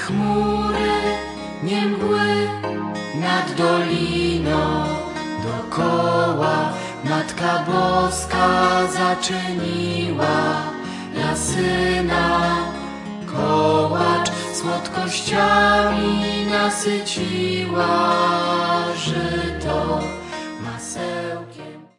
chmury, nie mgły nad doliną. Dokoła Matka Boska zaczyniła dla Syna kołacz, słodkościami nasyciła żyto.